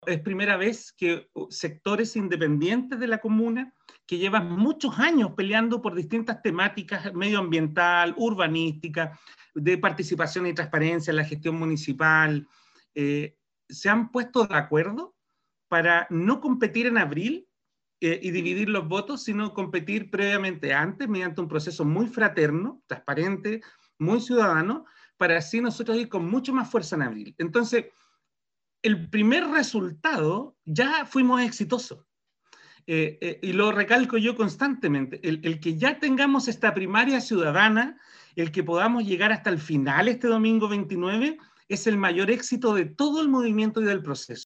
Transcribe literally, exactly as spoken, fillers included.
Es primera vez que sectores independientes de la comuna, que llevan muchos años peleando por distintas temáticas medioambiental, urbanística, de participación y transparencia en la gestión municipal, eh, se han puesto de acuerdo para no competir en abril eh, y dividir los votos, sino competir previamente antes, mediante un proceso muy fraterno, transparente, muy ciudadano, para así nosotros ir con mucho más fuerza en abril. Entonces, el primer resultado ya fuimos exitosos. Eh, eh, y lo recalco yo constantemente, el, el que ya tengamos esta primaria ciudadana, el que podamos llegar hasta el final este domingo veintinueve, es el mayor éxito de todo el movimiento y del proceso.